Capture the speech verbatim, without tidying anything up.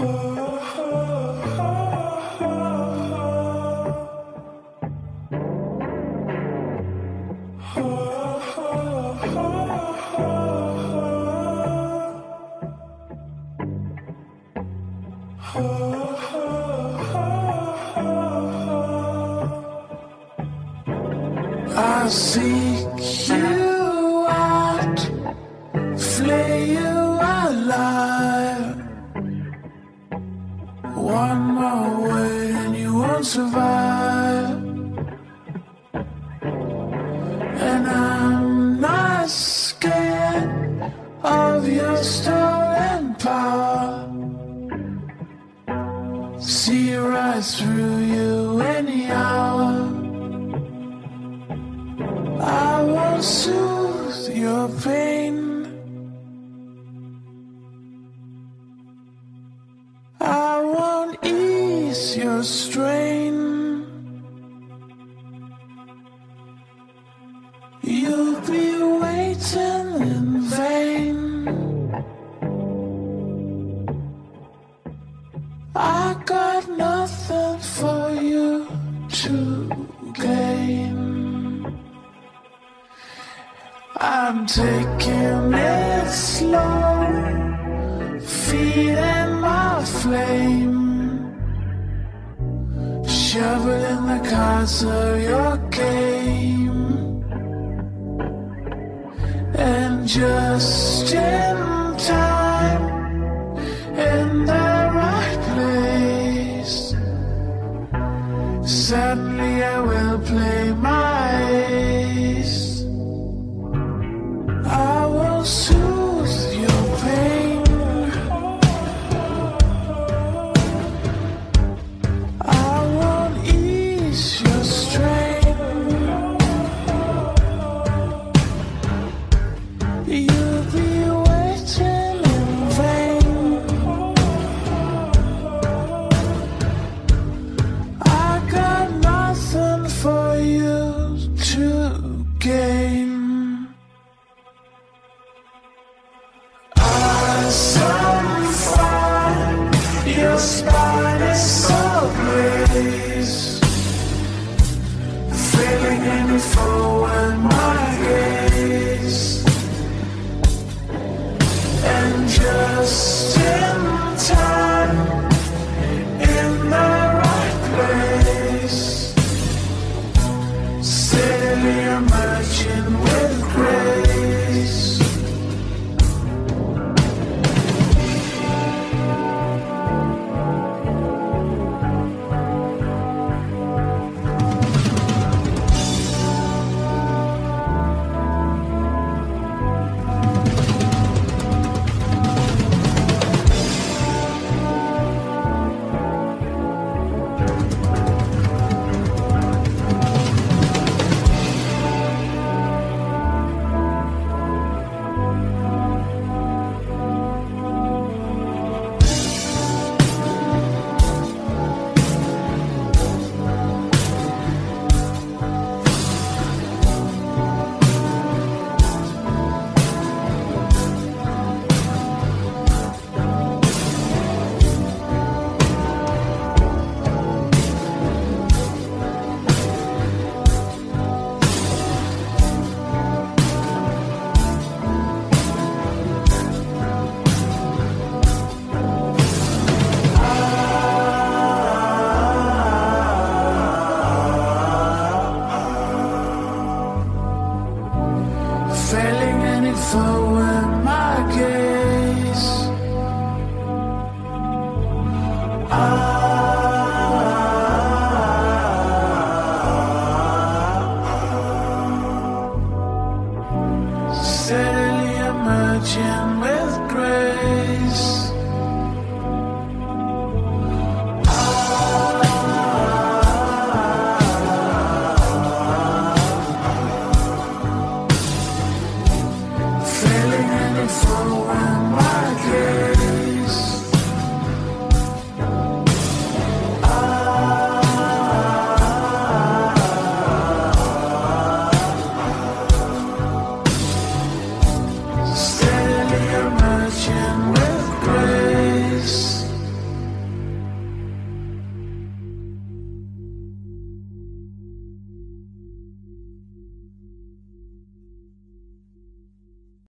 I seek you out, flay you alive. One more word and you won't survive. And I'm not scared of your stolen power. See right through you any hour. I won't soothe your pain. I won't ease your strain. You'll be waiting in vain. I got nothing for you to gain. I'm taking it slow, feeding my flame, shoveling the cards of your game, and just in time, in the right place, suddenly I will play my ace. I will soothe your pain. I won't ease your strain. You'll be waiting in vain. I got nothing for you to gain. Some fun, your spine is so braced, feeling in forward my gaze, and just